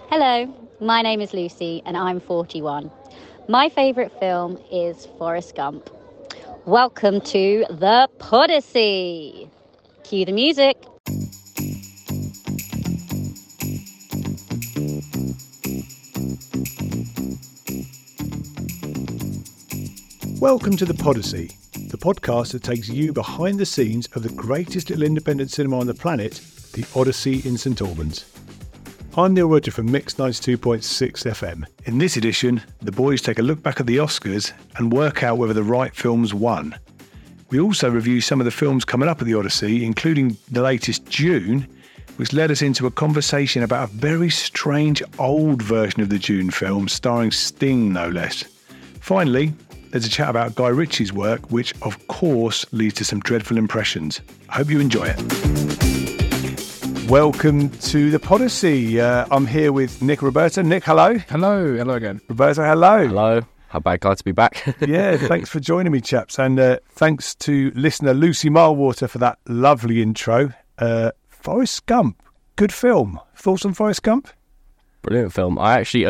Hello, my name is Lucy and I'm 41. My favourite film is Forrest Gump. Welcome to the Podyssey. Cue the music. Welcome to the Podyssey, the podcast that takes you behind the scenes of the greatest little independent cinema on the planet, the Odyssey in St Albans. I'm Neil Roger from Mix 92.6 FM. In this edition, the boys take a look back at the Oscars and work out whether the right films won. We also review some of the films coming up at the Odyssey, including the latest Dune, which led us into a conversation about a very strange old version of the Dune film, starring Sting no less. Finally, there's a chat about Guy Ritchie's work, which of course leads to some dreadful impressions. I hope you enjoy it. Welcome to the Podyssey. I'm here with Nick and Roberta. Nick, hello. Hello again. Roberta, hello. Hello. How about glad to be back? Yeah, thanks for joining me, chaps. And thanks to listener Lucy Milewater for that lovely intro. Forrest Gump, good film. Thoughts on Forrest Gump? Brilliant film. I actually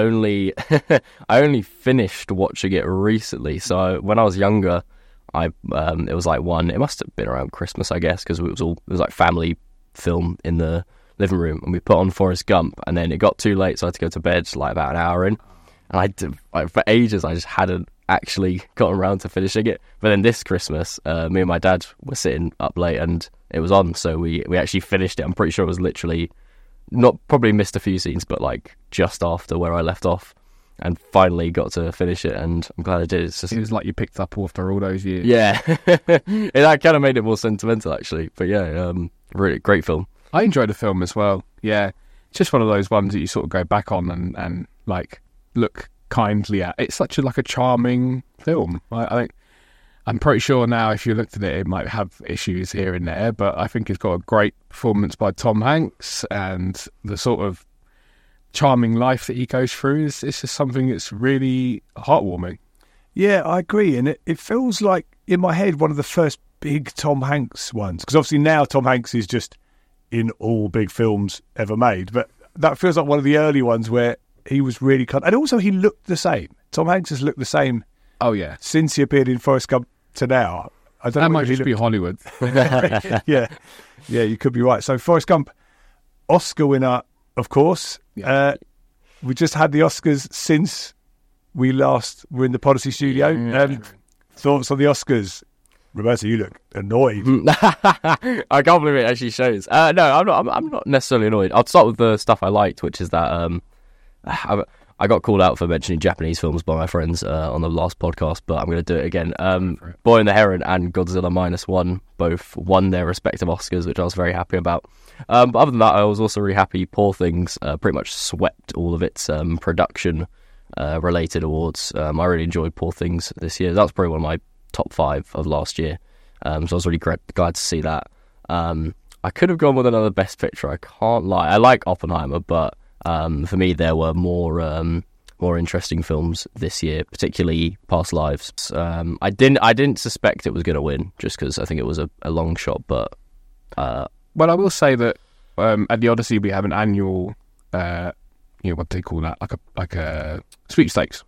only finished watching it recently. So when I was younger, it was like it must have been around Christmas, I guess, because it was like family film in the living room, and we put on Forrest Gump, and then it got too late, so I had to go to bed like about an hour in, and for ages I just hadn't actually gotten around to finishing it. But then this Christmas, me and my dad were sitting up late and it was on, so we actually finished it. I'm pretty sure it was literally probably missed a few scenes, but like just after where I left off, and finally got to finish it, and I'm glad I did. It was like you picked up after all those years. Yeah. That kind of made it more sentimental, actually. But yeah, really great film. I enjoyed the film as well. Yeah, it's just one of those ones that you sort of go back on and like look kindly at. It's such a charming film. I'm pretty sure now if you looked at it, it might have issues here and there, but I think it's got a great performance by Tom Hanks, and the sort of charming life that he goes through is just something that's really heartwarming. Yeah, I agree. And it feels like, in my head, one of the first big Tom Hanks ones. Because obviously now Tom Hanks is just in all big films ever made. But that feels like one of the early ones where he was really... And also he looked the same. Tom Hanks has looked the same. Oh, yeah. Since he appeared in Forrest Gump to now. I don't that know might just be Hollywood. Yeah, you could be right. So Forrest Gump, Oscar winner, of course. Yeah. We just had the Oscars since we last were in the Podyssey studio. Thoughts on the Oscars? Roberta, you look annoyed. I can't believe it actually shows. No, I'm not necessarily annoyed. I'll start with the stuff I liked, which is that I got called out for mentioning Japanese films by my friends on the last podcast, but I'm going to do it again. Boy and the Heron and Godzilla Minus One both won their respective Oscars, which I was very happy about. But other than that, I was also really happy Poor Things pretty much swept all of its production related awards. I really enjoyed Poor Things this year. That was probably one of my top 5 of last year. So I was really glad to see that. I could have gone with another Best Picture, I can't lie. I like Oppenheimer, but for me there were more interesting films this year, particularly Past Lives. I didn't suspect it was going to win, just because I think it was a long shot, but... Well, I will say that at the Odyssey we have an annual, what do they call that? Like a sweepstakes.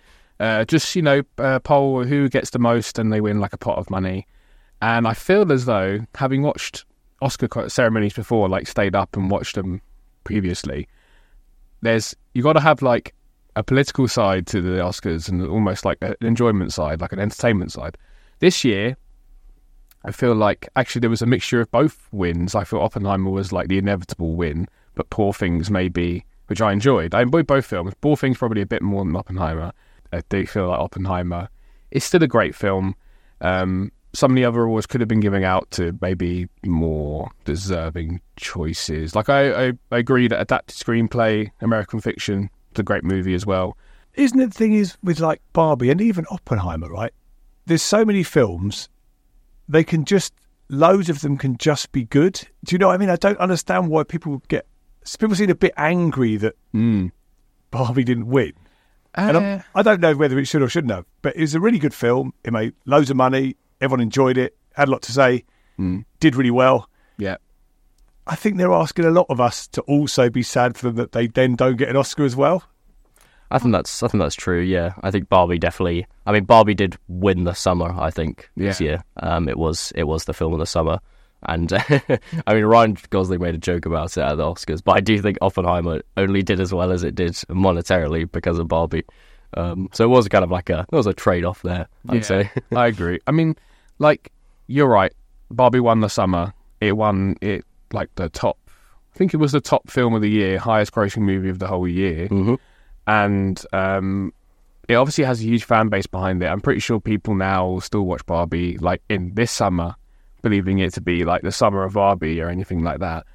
Poll who gets the most, and they win like a pot of money. And I feel as though, having watched Oscar ceremonies before, like stayed up and watched them previously, you got to have like a political side to the Oscars and almost like an enjoyment side, like an entertainment side. This year, I feel like actually there was a mixture of both wins. I feel Oppenheimer was like the inevitable win, but Poor Things maybe, which I enjoyed. I enjoyed both films. Poor Things probably a bit more than Oppenheimer. I do feel like Oppenheimer is still a great film. Some of the other awards could have been given out to maybe more deserving choices. Like I agree that adapted screenplay, American Fiction, is a great movie as well. Isn't it the thing is with like Barbie and even Oppenheimer, right? There's so many films, loads of them can just be good. Do you know what I mean? I don't understand why people seem a bit angry that Barbie didn't win. And I don't know whether it should or shouldn't have, but it was a really good film. It made loads of money. Everyone enjoyed it. Had a lot to say. Did really well. Yeah. I think they're asking a lot of us to also be sad for them that they then don't get an Oscar as well. I think that's true. Yeah, I think Barbie definitely. I mean, Barbie did win the summer. I think this year. It was the film of the summer, and I mean, Ryan Gosling made a joke about it at the Oscars, but I do think Oppenheimer only did as well as it did monetarily because of Barbie. So it was kind of like there was a trade off there. I'd say. I agree. I mean, like you're right. Barbie won the summer. It won it like the top. I think it was the top film of the year, highest grossing movie of the whole year. Mm-hmm. And it obviously has a huge fan base behind it. I'm pretty sure people now will still watch Barbie like in this summer, believing it to be like the summer of Barbie or anything like that.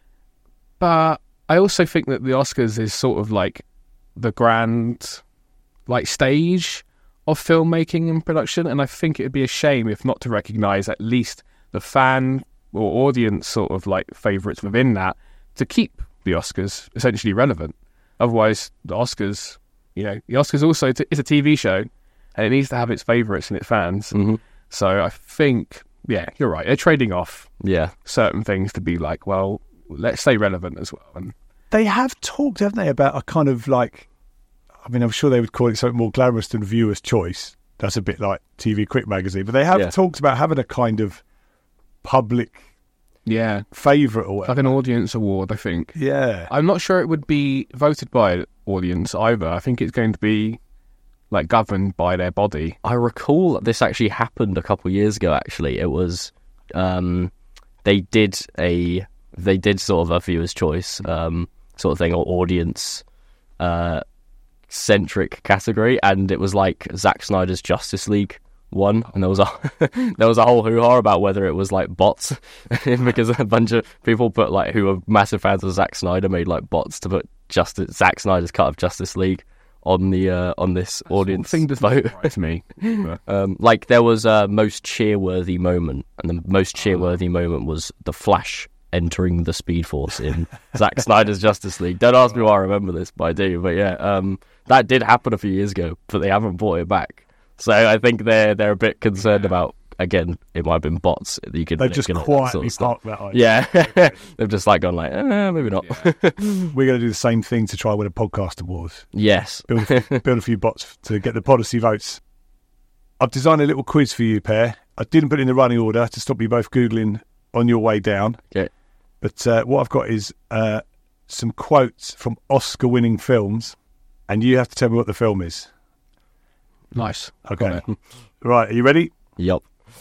But I also think that the Oscars is sort of like the grand like stage of filmmaking and production, and I think it would be a shame if not to recognise at least the fan or audience sort of like favourites within that to keep the Oscars essentially relevant. Otherwise, the Oscars, the Oscars also is a TV show, and it needs to have its favourites and its fans. Mm-hmm. So I think, you're right. They're trading off certain things to be like, well, let's stay relevant as well. And they have talked, haven't they, about a kind of like, I mean, I'm sure they would call it something more glamorous than Viewer's Choice. That's a bit like TV Quick Magazine. But they have talked about having a kind of public favourite or whatever. Like an audience award, I think. Yeah. I'm not sure it would be voted by audience either. I think it's going to be like governed by their body. I recall this actually happened a couple of years ago. Actually, it was they did sort of a Viewer's Choice sort of thing, or audience centric category, and it was like Zack Snyder's Justice League won, and there was a whole hoo-ha about whether it was like bots because a bunch of people put like who were massive fans of Zack Snyder made like bots to put Zack Snyder's cut of Justice League on the on this audience thing does vote. Surprise me. Like there was a most cheer-worthy moment, and the most cheer-worthy moment was the Flash entering the Speed Force in Zack Snyder's Justice League. Don't ask me why I remember this, but I do. But that did happen a few years ago, but they haven't brought it back. So I think they're a bit concerned about. Again, it might have been bots. You could they've just quietly parked that idea. Yeah, they've just like gone like, maybe not. Yeah. We're going to do the same thing to try and win a podcast award. Yes, build a few bots to get the Podyssey votes. I've designed a little quiz for you, Per. I didn't put it in the running order to stop you both googling on your way down. Okay, but what I've got is some quotes from Oscar-winning films, and you have to tell me what the film is. Nice. Okay. Right, are you ready? Yep.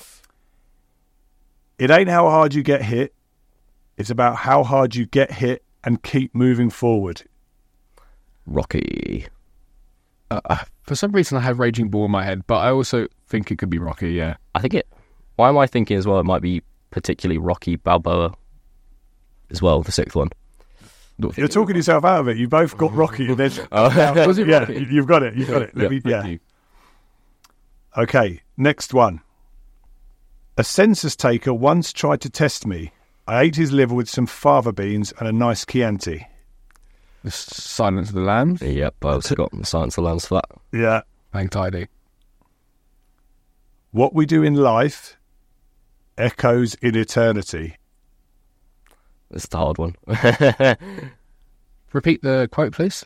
It ain't how hard you get hit. It's about how hard you get hit and keep moving forward. Rocky. For some reason, I have Raging Bull in my head, but I also think it could be Rocky, yeah. I think it... Why am I thinking as well it might be particularly Rocky Balboa as well, the sixth one? You're talking yourself out of it. You both got Rocky. And then, was it Rocky? Yeah, you've got it. You've got it. Thank you. Okay, next one. A census taker once tried to test me. I ate his liver with some fava beans and a nice Chianti. The Silence of the Lambs? Yep, I also got the Silence of the Lambs for that. Yeah. Hang tidy. What we do in life echoes in eternity. It's the hard one. Repeat the quote, please.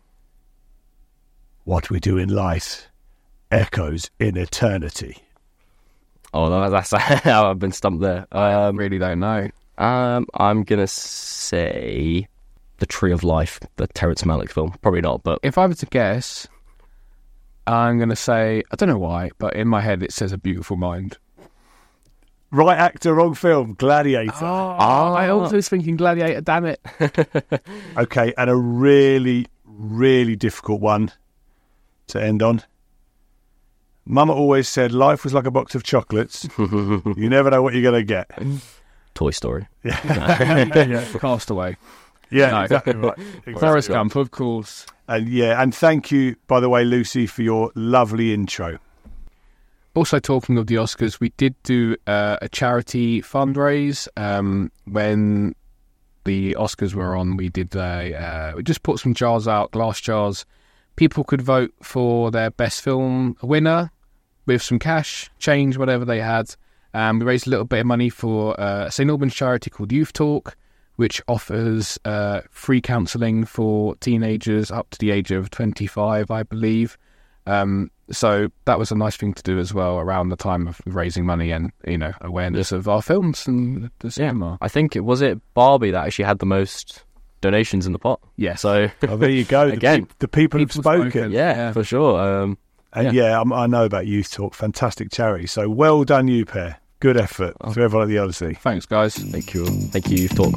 What we do in life echoes in eternity. Oh, that's how I've been stumped there. I really don't know. I'm going to say The Tree of Life, the Terrence Malick film. Probably not, but... If I were to guess, I'm going to say, I don't know why, but in my head it says A Beautiful Mind. Right actor, wrong film. Gladiator. I also was thinking Gladiator, damn it. Okay, and a really, really difficult one to end on. Mama always said life was like a box of chocolates. You never know what you're going to get. Toy Story. Yeah. Castaway. Yeah, No. exactly right. Forrest Gump, of course. And thank you, by the way, Lucy, for your lovely intro. Also, talking of the Oscars, we did do a charity fundraise when the Oscars were on. We did we just put some jars out, glass jars. People could vote for their best film winner with some cash, change, whatever they had. We raised a little bit of money for a St Albans charity called Youth Talk, which offers free counselling for teenagers up to the age of 25, I believe. So that was a nice thing to do as well around the time of raising money and, awareness of our films and the cinema. I think it was Barbie that actually had the most donations in the pot. Yeah. So there you go. Again, the people have spoken. Yeah, for sure. I know about Youth Talk. Fantastic charity. So well done, you pair. Good effort to everyone at the Odyssey. Thanks, guys. Thank you, Youth Talk.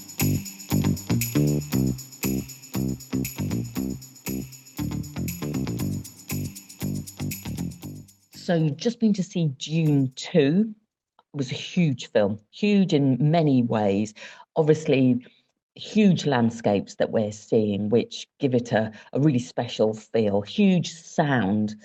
So just been to see Dune 2. It was a huge film, huge in many ways. Obviously, huge landscapes that we're seeing, which give it a really special feel. Huge sound,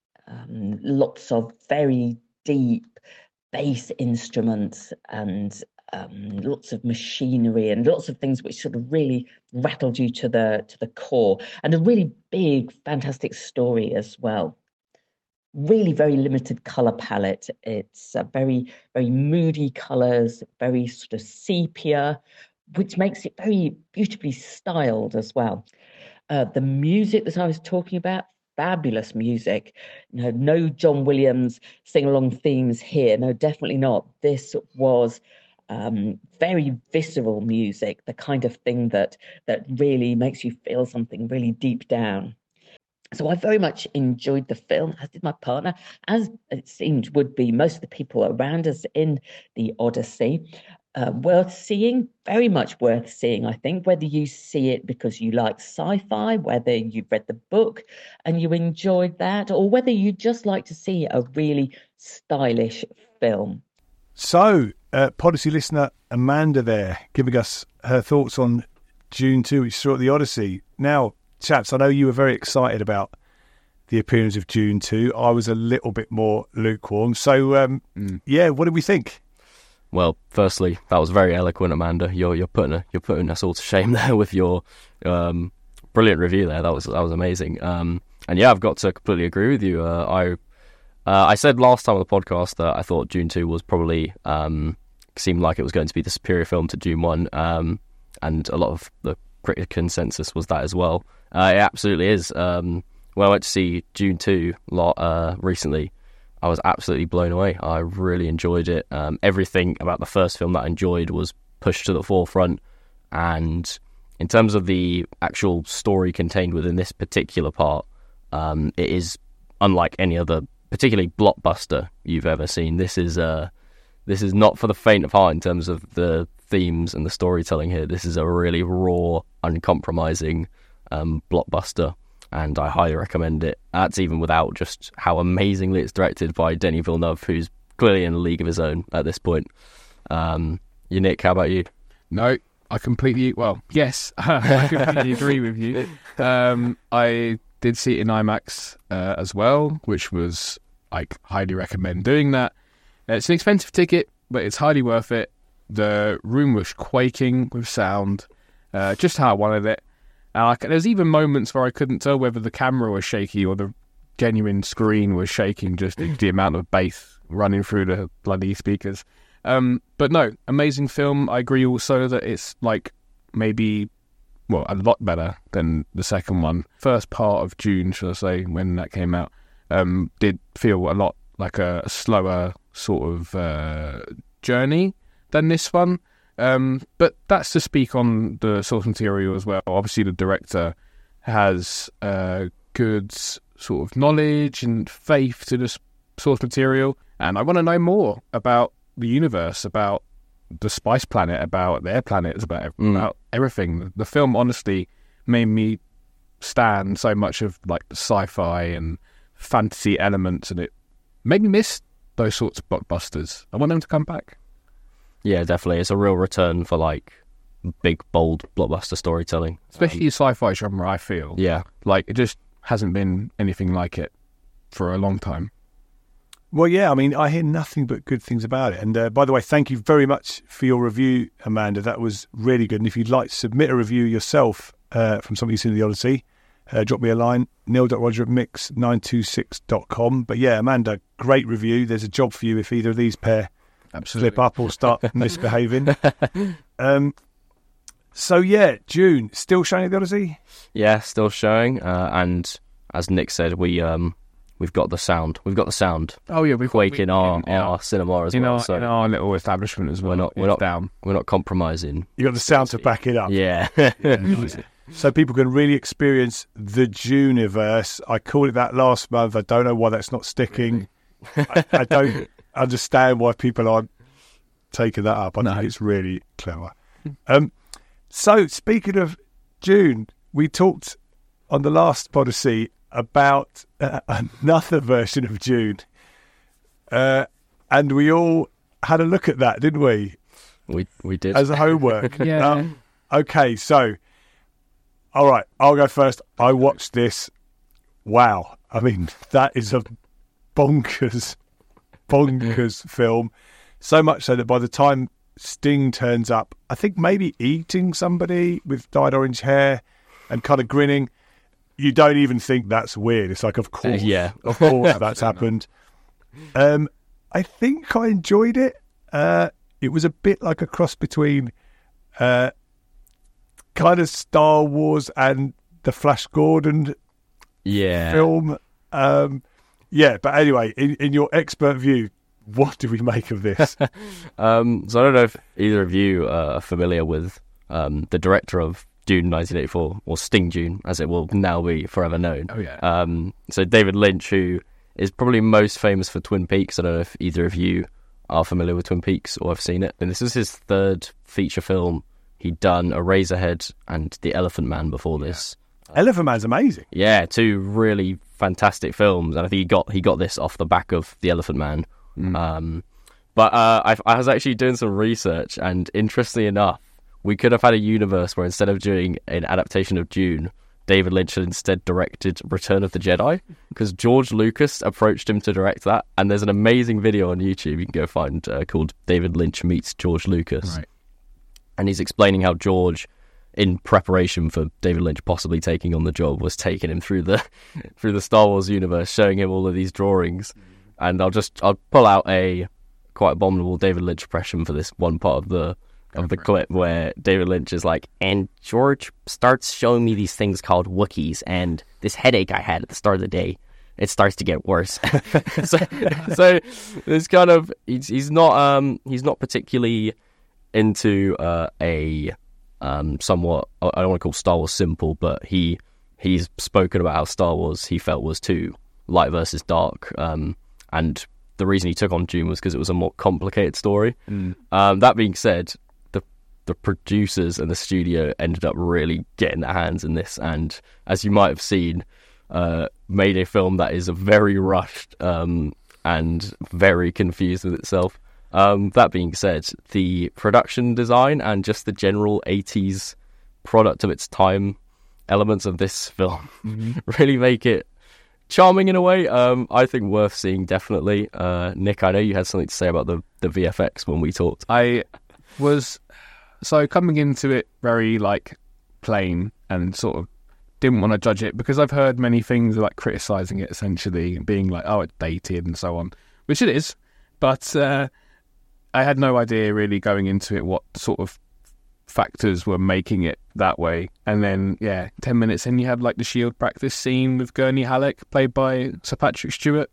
lots of very deep bass instruments and lots of machinery and lots of things which sort of really rattled you to the core, and a really big, fantastic story as well. Really very limited color palette. It's very, very moody colors, very sort of sepia, which makes it very beautifully styled as well. The music that I was talking about, fabulous music. No John Williams sing-along themes here. No, definitely not. This was very visceral music, the kind of thing that really makes you feel something really deep down. So I very much enjoyed the film, as did my partner, as it seemed would be most of the people around us in the Odyssey. Worth seeing, very much worth seeing, I think, whether you see it because you like sci-fi, whether you've read the book and you enjoyed that, or whether you just like to see a really stylish film. So, Podyssey listener Amanda there, giving us her thoughts on Dune 2, which saw at the Odyssey. Now, chaps, I know you were very excited about the appearance of Dune 2. I was a little bit more lukewarm. So, what did we think? Well, firstly, that was very eloquent, Amanda. You're putting us all to shame there with your brilliant review there. That was amazing. And yeah, I've got to completely agree with you. I said last time on the podcast that I thought Dune 2 was probably seemed like it was going to be the superior film to Dune 1, and a lot of the critic consensus was that as well. It absolutely is. When I went to see Dune 2 recently, I was absolutely blown away. I really enjoyed it. Everything about the first film that I enjoyed was pushed to the forefront. And in terms of the actual story contained within this particular part, it is unlike any other, particularly blockbuster you've ever seen. This is not for the faint of heart in terms of the themes and the storytelling here. This is a really raw, uncompromising blockbuster, and I highly recommend it. That's even without just how amazingly it's directed by Denis Villeneuve, who's clearly in a league of his own at this point. Nick, how about you? No, I completely agree with you. I did see it in IMAX as well, which was, I highly recommend doing that. It's an expensive ticket, but it's highly worth it. The room was quaking with sound, just how I wanted it. There's even moments where I couldn't tell whether the camera was shaky or the genuine screen was shaking, just the amount of bass running through the bloody speakers. But no, amazing film. I agree also that it's maybe a lot better than the second one. First part of June, should I say, when that came out, did feel a lot like a slower sort of journey than this one. But that's to speak on the source material as well. Obviously, the director has good sort of knowledge and faith to the source material, and I want to know more about the universe, about the Spice Planet, about their planets, about everything. The film honestly made me stand so much of the sci-fi and fantasy elements, and it made me miss those sorts of blockbusters. I want them to come back. Yeah, definitely. It's a real return for big, bold blockbuster storytelling. Especially sci-fi genre, I feel. Yeah. It just hasn't been anything like it for a long time. Well, yeah, I mean, I hear nothing but good things about it. And by the way, thank you very much for your review, Amanda. That was really good. And if you'd like to submit a review yourself from something you've seen in the Odyssey, drop me a line, neil.roger@mix926.com. But yeah, Amanda, great review. There's a job for you if either of these pair Absolutely slip up or start misbehaving. So yeah, June still showing at the Odyssey. Yeah, still showing. And as Nick said, we've got the sound. We've got the sound. Oh yeah, we've Quake in our cinema as well. In our little establishment as well. We're not down. We're not compromising. You got the sound to back it up. Yeah. So people can really experience the Juniverse. I called it that last month. I don't know why that's not sticking. I don't understand why people aren't taking that up. I think it's really clever. So speaking of June, we talked on the last Podyssey about another version of June. And we all had a look at that, didn't we? We did. As a homework. Yeah. Okay, so, all right, I'll go first. I watched this. Wow. I mean, that is a bonkers film. So much so that by the time Sting turns up, I think maybe eating somebody with dyed orange hair and kind of grinning, you don't even think that's weird. It's like, of course, of course that's happened. I think I enjoyed it. It was a bit like a cross between kind of Star Wars and the Flash Gordon film. But anyway, in your expert view, what do we make of this? So I don't know if either of you are familiar with the director of Dune 1984, or Sting Dune, as it will now be forever known. Oh, yeah. So David Lynch, who is probably most famous for Twin Peaks. I don't know if either of you are familiar with Twin Peaks or have seen it. And this is his third feature film. He'd done Eraserhead and The Elephant Man before this. Elephant Man's amazing. Yeah, two really fantastic films. And I think he got this off the back of The Elephant Man. But I was actually doing some research, and interestingly enough, we could have had a universe where instead of doing an adaptation of Dune, David Lynch had instead directed Return of the Jedi, because George Lucas approached him to direct that. And there's an amazing video on YouTube you can go find called David Lynch Meets George Lucas. Right. And he's explaining how George, in preparation for David Lynch possibly taking on the job, was taking him through the Star Wars universe, showing him all of these drawings. And I'll pull out a quite abominable David Lynch impression for this one part of the clip where David Lynch is like, and George starts showing me these things called Wookiees, and this headache I had at the start of the day, it starts to get worse. so it's kind of he's not particularly into a somewhat, I don't want to call Star Wars simple, but he's spoken about how Star Wars he felt was too light versus dark, and the reason he took on Dune was because it was a more complicated story. That being said, the producers and the studio ended up really getting their hands in this, and as you might have seen, made a film that is very rushed and very confused with itself. That being said, the production design and just the general 80s product of its time elements of this film really make it charming in a way. I think worth seeing, definitely. Nick, I know you had something to say about the VFX when we talked. I was coming into it very plain and sort of didn't want to judge it, because I've heard many things like criticising it, essentially being like, oh, it's dated and so on, which it is, but I had no idea really going into it what sort of factors were making it that way. And then 10 minutes in, you had the shield practice scene with Gurney Halleck, played by Sir Patrick Stewart,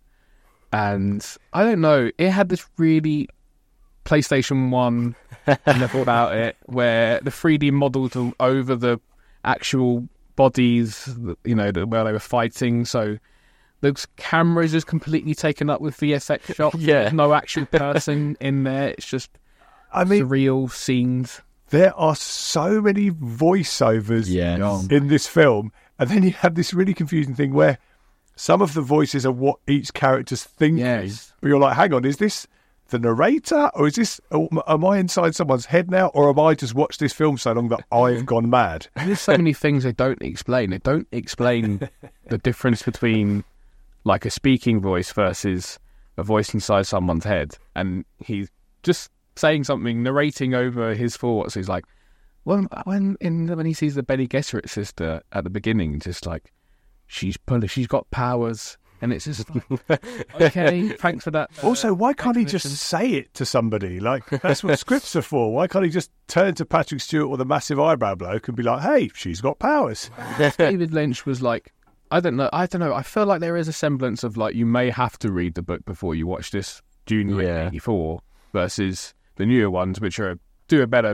and I don't know, it had this really PlayStation 1 level about it, where the 3D models are over the actual bodies, where they were fighting, so the camera is just completely taken up with VFX shots. There's no actual person in there. It's just surreal scenes. There are so many voiceovers in this film, and then you have this really confusing thing where some of the voices are what each character's thinking. Yes. But you're like, hang on, is this the narrator, or am I inside someone's head now, or am I just watched this film so long that I've gone mad? There's so many things they don't explain. They don't explain the difference between a speaking voice versus a voice inside someone's head, and he's just saying something, narrating over his thoughts. He's like, when he sees the Bene Gesserit sister at the beginning, just she's got powers. And it's just like, okay, thanks for that. Also, why can't he just explanation. say it to somebody? Like, that's what scripts are for. Why can't he just turn to Patrick Stewart or the massive eyebrow bloke and be like, hey, she's got powers? David Lynch was like, I don't know. I feel like there is a semblance of like, you may have to read the book before you watch this Dune 1984 versus the newer ones, which do a better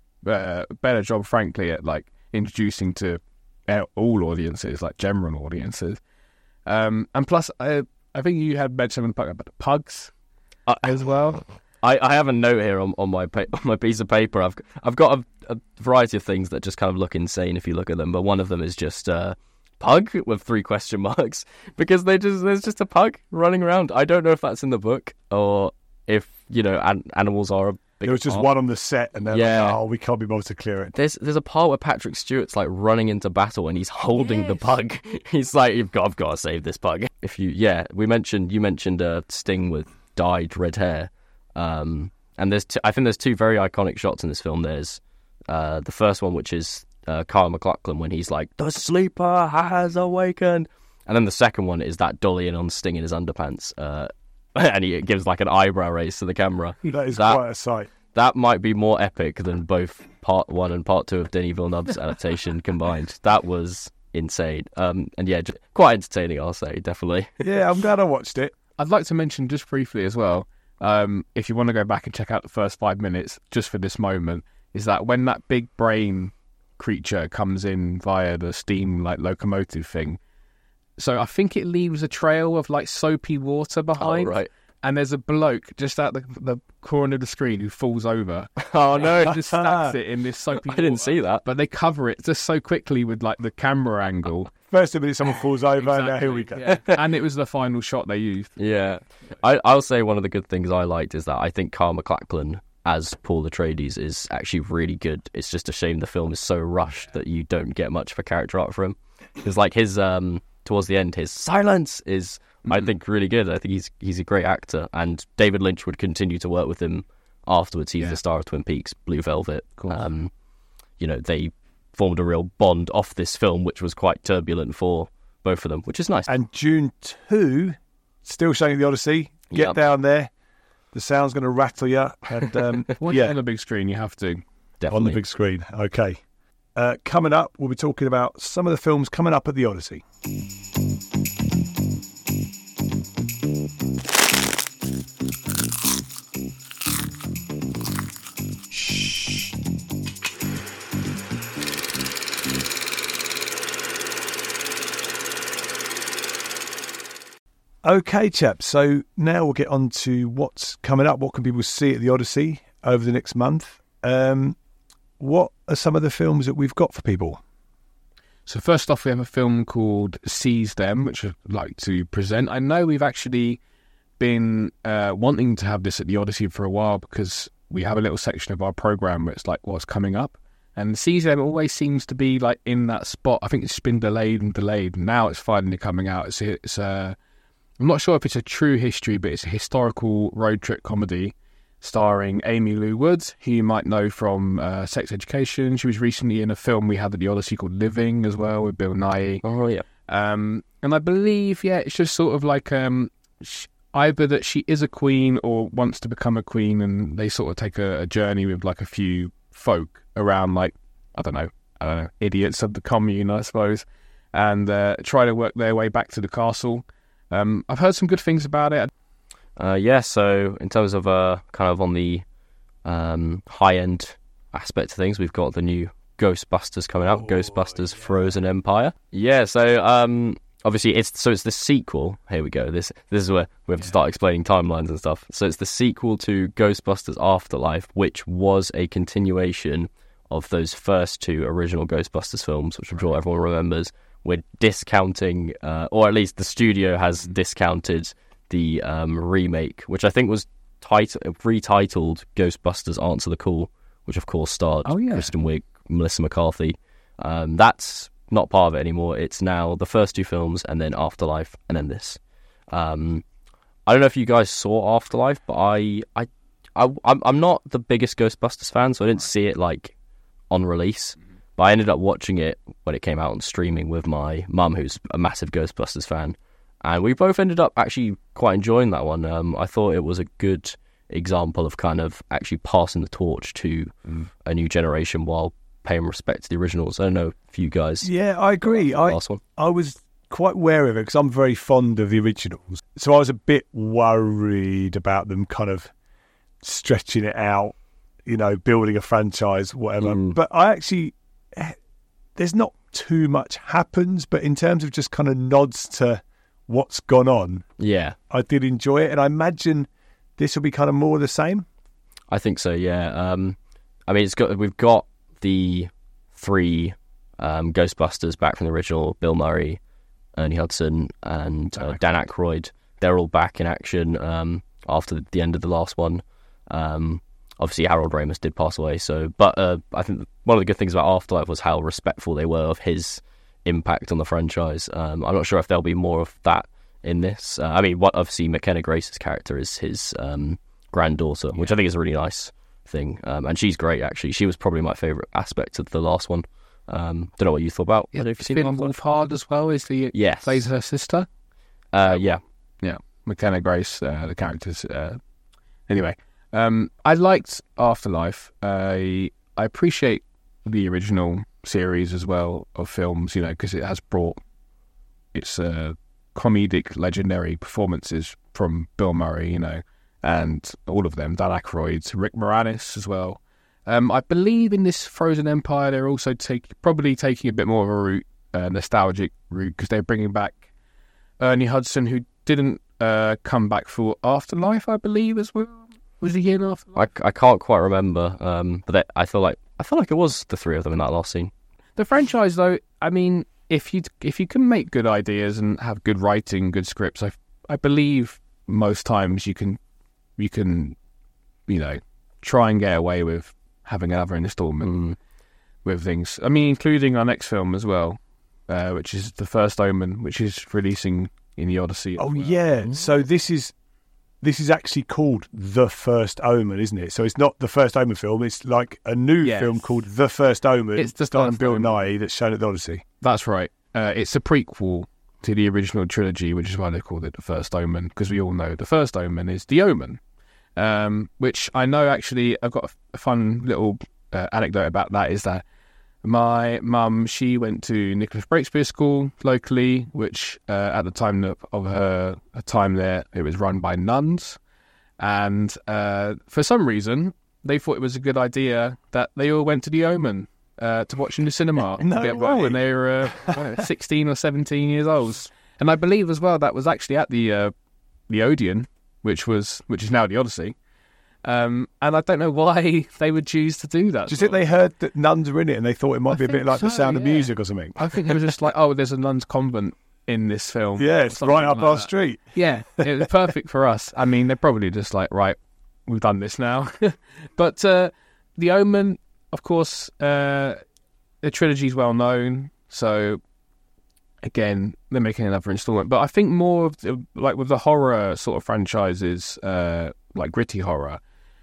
job, frankly, at like introducing to all audiences, like general audiences. And plus, I think you had mentioned about the pugs as well. I have a note here on my piece of paper. I've got a variety of things that just kind of look insane if you look at them, but one of them is just pug with 3 question marks, because there's just a pug running around. I don't know if that's in the book or if animals are a big There was just part. one on the set, and they're like, oh, we can't be bothered to clear it. There's a part where Patrick Stewart's like running into battle and he's holding the pug. He's like, I've got to save this pug. You mentioned Sting with dyed red hair, and I think there's 2 very iconic shots in this film. There's the first one, which is Kyle MacLachlan when he's like, the sleeper has awakened, and then the second one is that dolly in on Sting in his underpants, and he gives like an eyebrow raise to the camera. That is quite a sight. That might be more epic than both part 1 and part 2 of Denis Villeneuve's adaptation combined. That was insane. And yeah, quite entertaining, I'll say, definitely. Yeah, I'm glad I watched it. I'd like to mention just briefly as well, if you want to go back and check out the first 5 minutes, just for this moment, is that when that big brain creature comes in via the steam like locomotive thing, so I think it leaves a trail of like soapy water behind. Oh, right. And there's a bloke just at the corner of the screen who falls over. Oh no! Just stacks it in this soapy water. I didn't see that. But they cover it just so quickly with like the camera angle. First minute someone falls over, and now here we go. Yeah. And it was the final shot they used. Yeah, I'll say one of the good things I liked is that I think Kyle MacLachlan as Paul Atreides is actually really good. It's just a shame the film is so rushed that you don't get much of a character arc for him. Because like his towards the end, his silence is, I think, really good. I think he's a great actor, and David Lynch would continue to work with him afterwards. He's the star of Twin Peaks, Blue Velvet. They formed a real bond off this film, which was quite turbulent for both of them, which is nice. And Dune 2, still showing at the Odyssey. Get down there. The sound's going to rattle you. And On the big screen, you have to. Definitely. On the big screen. Okay. Coming up, we'll be talking about some of the films coming up at the Odyssey. Okay, chaps. So now we'll get on to what's coming up. What can people see at the Odyssey over the next month? What are some of the films that we've got for people? So first off, we have a film called Seize Them, which I'd like to present. I know we've actually been wanting to have this at the Odyssey for a while because we have a little section of our programme where it's like what's coming up. And Seize Them always seems to be like in that spot. I think it's been delayed and delayed. Now it's finally coming out. I'm not sure if it's a true history, but it's a historical road trip comedy starring Amy Lou Wood, who you might know from Sex Education. She was recently in a film we had at the Odyssey called Living as well with Bill Nighy. Oh, yeah. And I believe, it's just sort of like either that she is a queen or wants to become a queen, and they sort of take a journey with like a few folk around like, I don't know, idiots of the commune, I suppose, and try to work their way back to the castle. I've heard some good things about it. So in terms of kind of on the high-end aspect of things, we've got the new Ghostbusters coming out, Ghostbusters Frozen Empire. Yeah, so obviously it's the sequel. Here we go. This is where we have to start explaining timelines and stuff. So it's the sequel to Ghostbusters Afterlife, which was a continuation of those first 2 original Ghostbusters films, which I'm sure everyone remembers. We're discounting, or at least the studio has discounted the remake, which I think was retitled Ghostbusters Answer the Call, which of course starred Kristen Wiig, Melissa McCarthy. That's not part of it anymore. It's now the first 2 films and then Afterlife and then this. I don't know if you guys saw Afterlife, but I'm not the biggest Ghostbusters fan, so I didn't see it like on release. But I ended up watching it when it came out on streaming with my mum, who's a massive Ghostbusters fan. And we both ended up actually quite enjoying that one. I thought it was a good example of kind of actually passing the torch to a new generation while paying respect to the originals. I don't know if you guys... Yeah, I agree. Last one. I was quite wary of it because I'm very fond of the originals. So I was a bit worried about them kind of stretching it out, building a franchise, whatever. But I actually... There's not too much happens, but in terms of just kind of nods to what's gone on, yeah, I did enjoy it, and I imagine this will be kind of more of the same. I think so. Yeah. I mean, we've got the 3 Ghostbusters back from the original: Bill Murray, Ernie Hudson, and Dan Aykroyd. They're all back in action after the end of the last one. Obviously, Harold Ramis did pass away. But I think one of the good things about Afterlife was how respectful they were of his impact on the franchise. I'm not sure if there'll be more of that in this. I mean, obviously McKenna Grace's character is his granddaughter, which I think is a really nice thing, and she's great actually. She was probably my favourite aspect of the last one. Don't know what you thought about. Yeah, Finn Wolfhard as well is the plays her sister. Yeah, McKenna Grace, the characters. Anyway, I liked Afterlife. I appreciate the original series as well of films, because it has brought its comedic, legendary performances from Bill Murray, and all of them, Dan Aykroyd, Rick Moranis as well. I believe in this Frozen Empire, they're also probably taking a bit more of a route, nostalgic route, because they're bringing back Ernie Hudson, who didn't come back for Afterlife, I believe, as well. Was he in Afterlife? I can't quite remember, but I feel like it was the 3 of them in that last scene. The franchise, though, I mean, if you can make good ideas and have good writing, good scripts, I believe most times you can try and get away with having another installment with things. I mean, including our next film as well, which is The First Omen, which is releasing in the Odyssey. Oh, yeah. So this is actually called The First Omen, isn't it? So it's not The First Omen film. It's like a new film called The First Omen. It's the starring First Bill Omen. Nighy that's shown at the Odyssey. That's right. It's a prequel to the original trilogy, which is why they called it The First Omen, because we all know The First Omen is The Omen, which I know actually I've got a fun little anecdote about that, is that my mum, she went to Nicholas Breakspear School locally, which at the time of her time there, it was run by nuns. And for some reason, they thought it was a good idea that they all went to The Omen to watch in the cinema when they were 16 or 17 years old. And I believe as well that was actually at the Odeon, which is now the Odyssey. And I don't know why they would choose to do that. Do you think they heard that nuns were in it and they thought it might be a bit like The Sound of Music or something? I think it was just like, oh, there's a nuns convent in this film. Yeah, it's right up our street. Yeah, it was perfect for us. I mean, they're probably just like, right, we've done this now. But The Omen, of course, the trilogy's well known, so again, they're making another installment. But I think more of like with the horror sort of franchises, like gritty horror,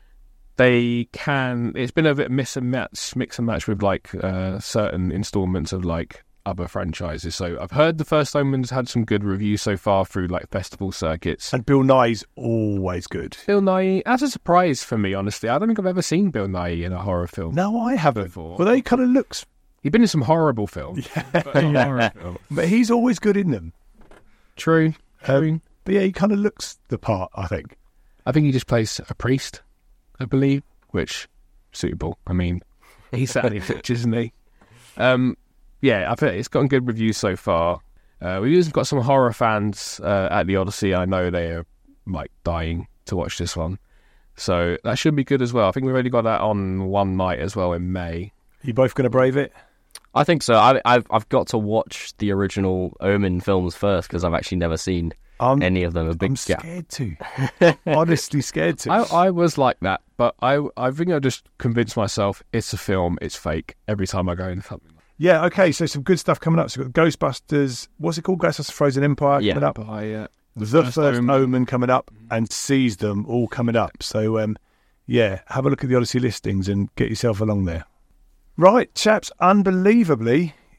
it's been a bit mix and match with like certain installments of like other franchises. So I've heard The First Omen's had some good reviews so far through like festival circuits. And Bill Nighy's always good. Bill Nighy, that's a surprise for me, honestly. I don't think I've ever seen Bill Nighy in a horror film. No, I haven't. Before. Well, he kind of looks... He's been in some horrible films. Yeah. But he's always good in them. True. But yeah, he kind of looks the part, I think. I think he just plays a priest, I believe, which suitable. I mean, he's certainly rich, isn't he? Yeah, I think it's gotten good reviews so far. We've even got some horror fans at the Odyssey. I know they are like dying to watch this one, so that should be good as well. I think we've only got that on one night as well in May. You both going to brave it? I think so. I've got to watch the original Omen films first because I've actually never seen any of them. I'm scared to. Honestly scared to. I was like that, but I think I just convinced myself it's a film, it's fake every time I go into something. Yeah, okay, so some good stuff coming up. So we've got Ghostbusters, what's it called? Ghostbusters Frozen Empire coming up. The First Omen coming up, and Seize Them all coming up. So, yeah, have a look at the Odyssey listings and get yourself along there. Right, chaps, unbelievably,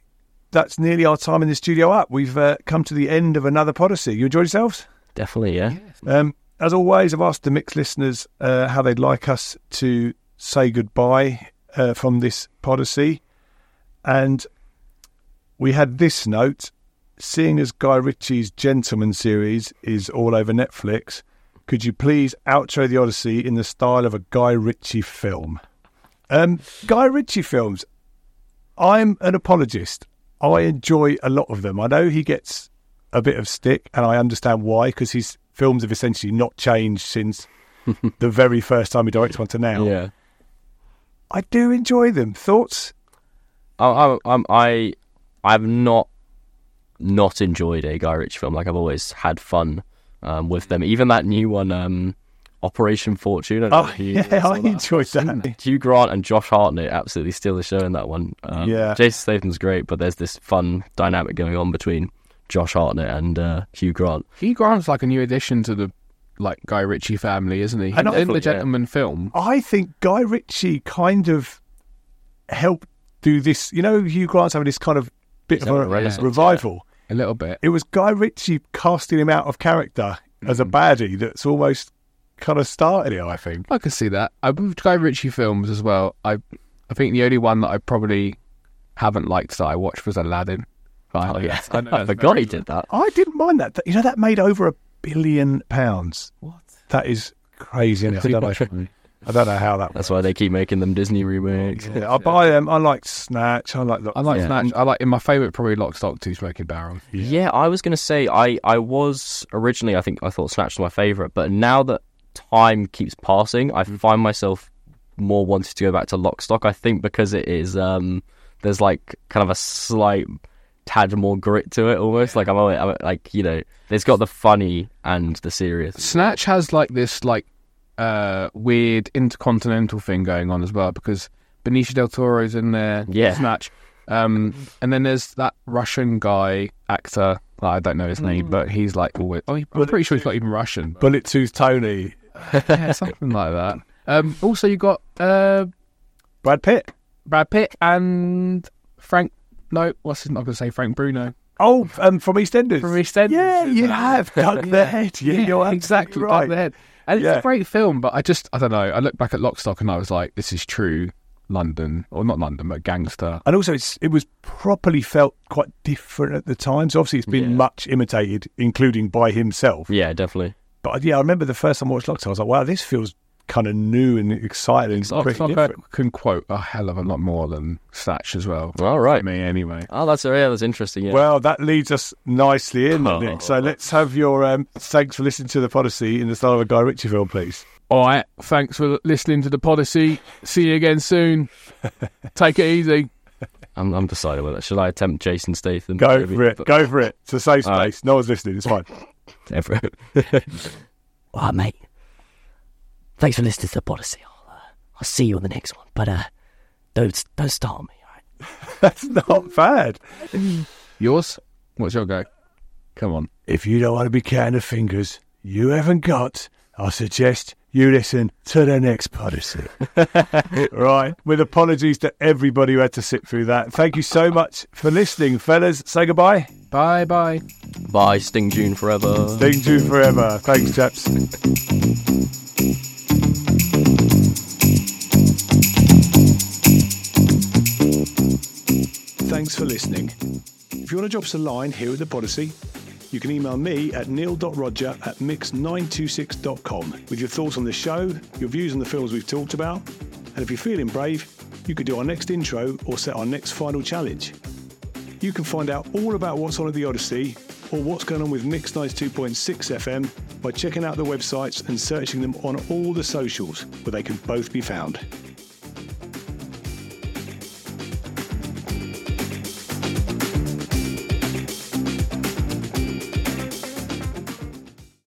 that's nearly our time in the studio up. We've come to the end of another Podyssey. You enjoyed yourselves? Definitely, yeah. As always, I've asked the Mixed listeners how they'd like us to say goodbye from this Podyssey. And we had this note: seeing as Guy Ritchie's Gentleman series is all over Netflix, could you please outro the Odyssey in the style of a Guy Ritchie film? Guy Ritchie films, I'm an apologist. I enjoy a lot of them. I know he gets a bit of stick, and I understand why, because his films have essentially not changed since the very first time he directed one to now. Yeah. I do enjoy them. Thoughts? I've not enjoyed a Guy Ritchie film. Like, I've always had fun with them. Even that new one, Operation Fortune. I enjoyed that. Hugh Grant and Josh Hartnett absolutely steal the show in that one. Jason Statham's great, but there's this fun dynamic going on between Josh Hartnett and Hugh Grant. Hugh Grant's like a new addition to the Guy Ritchie family, isn't he? And in the Gentleman film. I think Guy Ritchie kind of helped do this. You know, Hugh Grant's having this kind of bit of a revival. A little bit. It was Guy Ritchie casting him out of character as a baddie that's almost kind of started it, I think. I can see that. With Guy Ritchie films as well, I think the only one that I probably haven't liked that I watched was Aladdin. Oh, yes. I forgot he did that. I didn't mind that. You know, that made over £1 billion. What? That is crazy, isn't it? I don't know how that That's why they keep making them Disney remakes. Yeah, I buy them. I like Snatch. I like Snatch. I like, in my favourite, probably Lock, Stock, Two Smoking Barrels. Yeah, I was going to say, I was originally, I thought Snatch was my favourite, but now that time keeps passing, I find myself more wanting to go back to Lock, Stock. I think because it is, there's like kind of a slight tad more grit to it almost. Like, I'm like, you know, it's got the funny and the serious. Snatch has like this weird intercontinental thing going on as well, because Benicio del Toro's in there. Snatch. And then there's that Russian guy actor, I don't know his name, but he's like always, I'm pretty sure he's not even Russian. Bullet Tooth Tony. Yeah, something like that. Also you got Brad Pitt and Frank I'm going to say Frank Bruno. Oh, from EastEnders. From EastEnders. Yeah, you have. Duck the Head. Yeah, you're exactly right. Duck the Head. And it's a great film, but I don't know. I look back at Lock, Stock and I was like, this is true London, or not London, but gangster. And also it was properly felt quite different at the time. So obviously it's been much imitated, including by himself. Yeah, definitely. But I remember the first time I watched Lock, Stock, I was like, wow, this feels kind of new and exciting. And pretty different. I can quote a hell of a lot more than Snatch as well. All right. For me, anyway. Oh, that's interesting. Yeah. Well, that leads us nicely in, Nick. So let's have your thanks for listening to the Podyssey in the style of a Guy Ritchie film, please. All right. Thanks for listening to the Podyssey. See you again soon. Take it easy. I'm deciding whether should I attempt Jason Statham. Go for it. Go for it. It's a safe space. Right. No one's listening. It's fine. All right, mate. Thanks for listening to the Podyssey. I'll see you on the next one. But don't start me, all right? That's not bad. Yours? What's your go? Come on. If you don't want to be counting the fingers you haven't got, I suggest you listen to the next Podyssey. Right. With apologies to everybody who had to sit through that. Thank you so much for listening, fellas. Say goodbye. Bye. Bye. Sting June forever. Sting June forever. Thanks, chaps. Thanks for listening. If you want to drop us a line here at the Podyssey, you can email me at neil.roger@mix926.com with your thoughts on the show, your views on the films we've talked about, and if you're feeling brave, you could do our next intro or set our next final challenge. You can find out all about what's on at the Odyssey or what's going on with Mix 92.6 FM by checking out the websites and searching them on all the socials where they can both be found.